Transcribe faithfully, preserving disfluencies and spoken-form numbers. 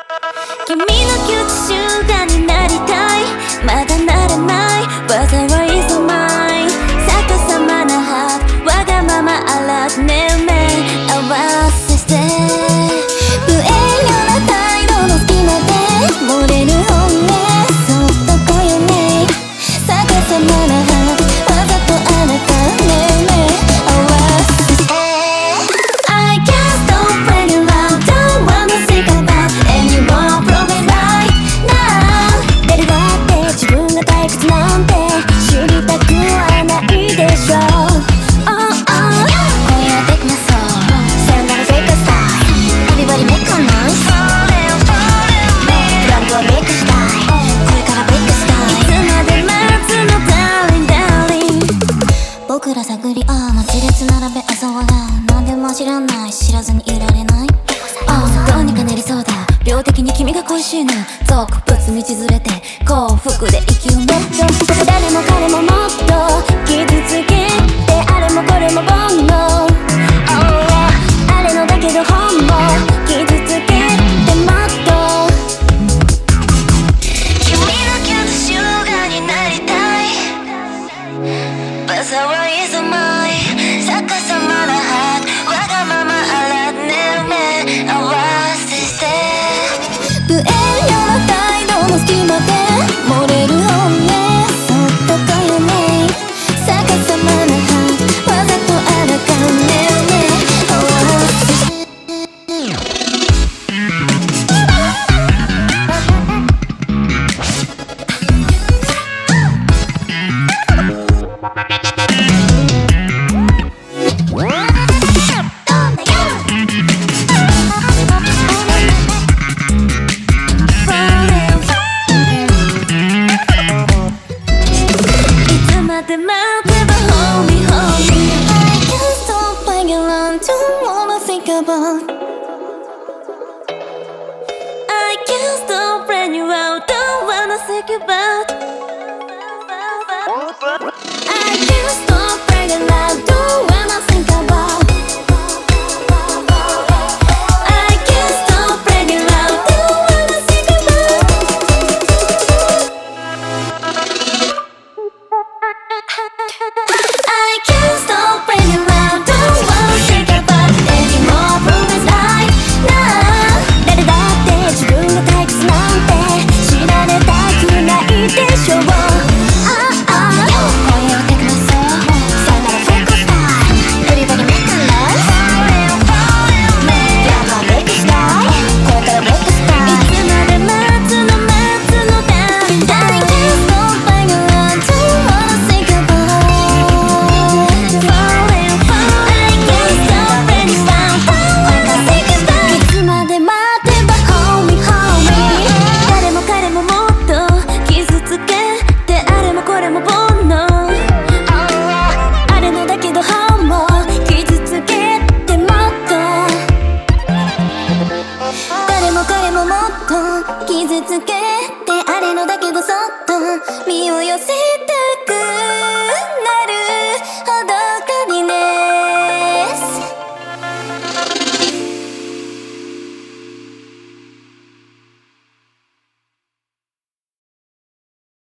君のキュートシュガーになりたい。まだなれない But I raise mine 逆さまなハートわがまま荒くねめ合わせて不遠慮な態度の隙間で漏れる本音そっとこよね逆さまなハートわざとあなたねめ合わせて I can't stop playing around Don't wanna think about any more problem right now 誰だって自分が退屈なんて知りたくはないでしょう Oh oh 今夜できなそうさよならフェイクスタイル Everybody make a noiseブランドはメイクしたいこれからブレイクしたいいつまで待つの Darling Darling 僕ら探り合うの地列並べ嘲笑う何でも知らない知らずにいられないOh どうにかなりそうだ量的に君が恋しいの俗物道連れて幸福で息をもっと誰も彼ももっと傷つけてあれもこれも煩悩 Oh あれのだけど本も傷つけてもっと君のキュートシュガーになりたい But I is mine 逆さまなハートわがまま荒ねめ合わせて不遠慮な態度の隙間で漏れる本音そっとこよね逆さまなハートわざとあらかねめ合わせてで待てば Hold me, hold me I can't stop playing around Don't wanna think about I can't stop playing around Don't wanna think about I can't stop playing around